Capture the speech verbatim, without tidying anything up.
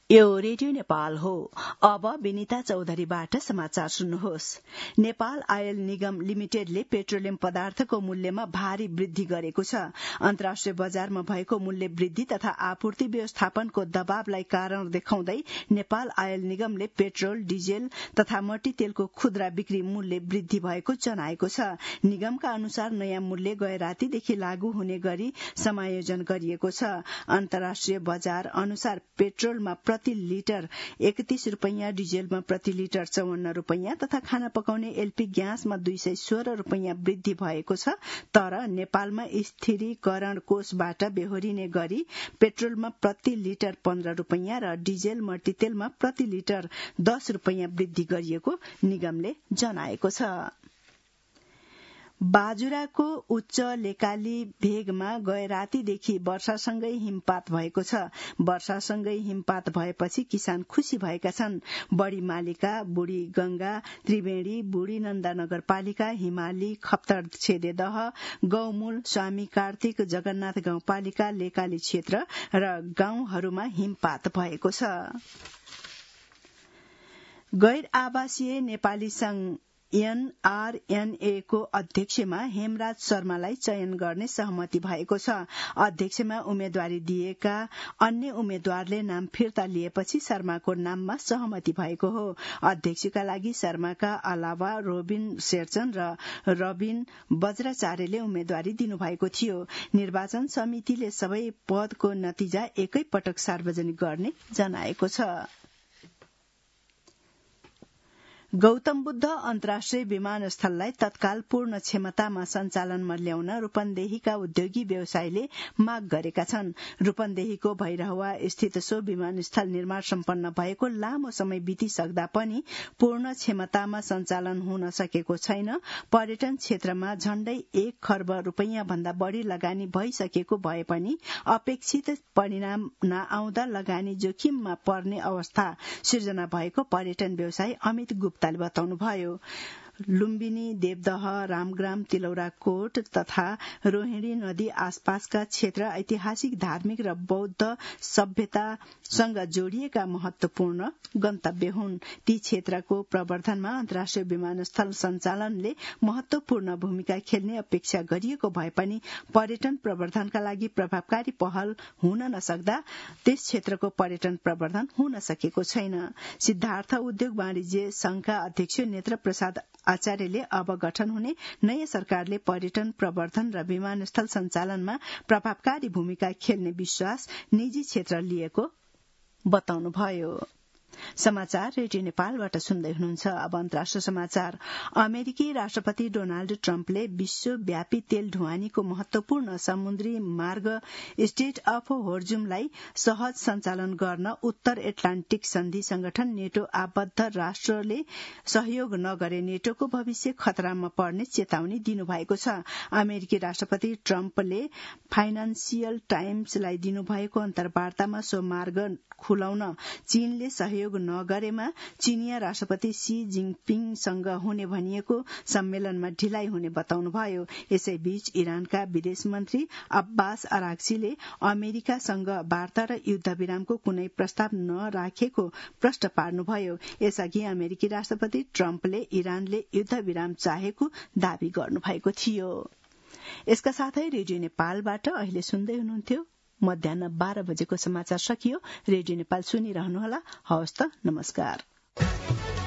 यो रेडियो नेपाल हो। अब विनिता चौधरीबाट समाचार सुन्नुहोस्। नेपाल आयल निगम लिमिटेडले पेट्रोलियम पदार्थको मूल्यमा भारी वृद्धि गरेको छ। अन्तर्राष्ट्रिय बजारमा भएको मूल्य वृद्धि तथा आपूर्ति व्यवस्थापनको दबावलाई कारण देखाउँदै नेपाल आयल निगमले पेट्रोल, डिजेल तथा मट्टी तेलको खुद्रा बिक्री मूल्य वृद्धि भएको जनाएको छ। निगमका अनुसार नयाँ मूल्य गए रातीदेखि लागू हुने गरी समायोजन गरिएको छ। अन्तर्राष्ट्रिय बजार अनुसार पेट्रोलमा प्रति लिटर एकतीस रूपैयाँ, डिजेलमा प्रति लिटर चौवन्न रूपैयाँ तथा खाना पकाउने एलपी ग्यासमा दुई सय सोह्र रूपैयाँ वृद्धि भएको छ। तर नेपालमा स्थिरीकरण कोषबाट बेहोरिने गरी पेट्रोलमा प्रति लिटर पन्ध्र रूपैयाँ र डिजेल मट्टी तेलमा प्रति लिटर दस रूपैयाँ वृद्धि गरिएको निगमले जनाएको छ। बाजुराको उच्च लेकाली भेगमा गए रातीदेखि वर्षासँगै हिमपात भएको छ। वर्षासँगै हिमपात भएपछि किसान खुशी भएका छन्। बढी मालिका, बुढी गंगा, त्रिवेणी, बुढी नन्दा नगरपालिका, हिमाली, खप्तर छेदेदह, गौमूल, स्वामी कार्तिक, जगन्नाथ गाउँपालिका, लेकाली क्षेत्र र गाउँहरूमा हिमपात भएको छ। गैर आवासीय नेपाली संघ एनआरएनए को अध्यक्षमा हेमराज शर्मालाई चयन गर्ने सहमति भएको छ। अध्यक्षमा उम्मेद्वारी दिएका अन्य उम्मेद्वारले नाम फिर्ता लिएपछि शर्माको नाममा सहमति भएको हो। अध्यक्षका लागि शर्माका अलावा रोबिन शेरचन र रबिन बज्राचार्यले उम्मेद्वारी दिनुभएको थियो। निर्वाचन समितिले सबै पदको नतिजा एकै पटक सार्वजनिक गर्ने जनाएको छ। गौतम बुद्ध अन्तर्राष्ट्रिय विमानस्थललाई तत्काल पूर्ण क्षमतामा सञ्चालनमा ल्याउन रूपन्देहीका उद्योगी व्यवसायीले माग गरेका छन्। रूपन्देहीको भैरहवा स्थित सो विमानस्थल निर्माण सम्पन्न भएको लामो समय बितिसक्दा पनि पूर्ण क्षमतामा सञ्चालन हुन सकेको छैन। पर्यटन क्षेत्रमा झण्डै एक खर्ब रूपैयाँ भन्दा बढ़ी लगानी भइसकेको भए पनि अपेक्षित परिणाम नआउँदा लगानी जोखिममा पर्ने अवस्था सिर्जना भएको पर्यटन व्यवसायी अमित गुप्ता बताउनुभयो। लुम्बिनी, देवदह, रामग्राम, तिलौराकोट तथा रोहिणी नदी आसपासका क्षेत्र ऐतिहासिक, धार्मिक र बौद्ध सभ्यतासँग जोडिएका महत्वपूर्ण गन्तव्य हुन्। ती क्षेत्रको प्रवर्धनमा अन्तर्राष्ट्रिय विमानस्थल सञ्चालनले महत्वपूर्ण भूमिका खेल्ने अपेक्षा गरिएको भए पनि पर्यटन प्रवर्धनका लागि प्रभावकारी पहल हुन नसक्दा त्यस क्षेत्रको पर्यटन प्रवर्धन हुन सकेको छैन। सिद्धार्थ उद्योग वाणिज्य संघका अध्यक्ष नेत्र प्रसाद आचार्यले अब गठन हुने नयाँ सरकारले पर्यटन प्रवर्धन र विमानस्थल सञ्चालनमा प्रभावकारी भूमिका खेल्ने विश्वास निजी क्षेत्र लिएको बताउनुभयो। समाचार रेडियो नेपालबाट सुन्दै हुनुहुन्छ। अब अन्तर्राष्ट्रिय समाचार। अमेरिकी राष्ट्रपति डोनाल्ड ट्रम्पले विश्वव्यापी तेल ढुवानीको महत्वपूर्ण समुद्री मार्ग स्टेट अफ होर्जुमलाई सहज सञ्चालन गर्न उत्तर एटलान्टिक सन्धि संगठन नेटो आबद्ध राष्ट्रले सहयोग नगरे नेटोको भविष्य खतरामा पर्ने चेतावनी दिनुभएको छ। अमेरिकी राष्ट्रपति ट्रम्पले फाइनान्सियल टाइम्सलाई दिनुभएको अन्तर्वार्तामा सो मार्ग खुलाउन चीनले सहयोग नगरेमा चीनिया राष्ट्रपति सी जिङपिङसँग हुने भनिएको सम्मेलनमा ढिलाइ हुने बताउनुभयो। यसैबीच इरानका विदेश मन्त्री अब्बास अराक्चीले अमेरिकासँग वार्ता र युद्धविरामको कुनै प्रस्ताव नराखेको प्रश्न पार्नुभयो। यसअघि अमेरिकी राष्ट्रपति ट्रम्पले इरानले युद्धविराम चाहेको दावी गर्नुभएको थियो। यसका साथै रेडियो नेपालबाट अहिले सुन्दै हुनुहुन्थ्यो मध्याह बाह्र बजेको समाचार सकियो। रेडियो नेपाल सुनिरहनुहोला। हवस् त, नमस्कार।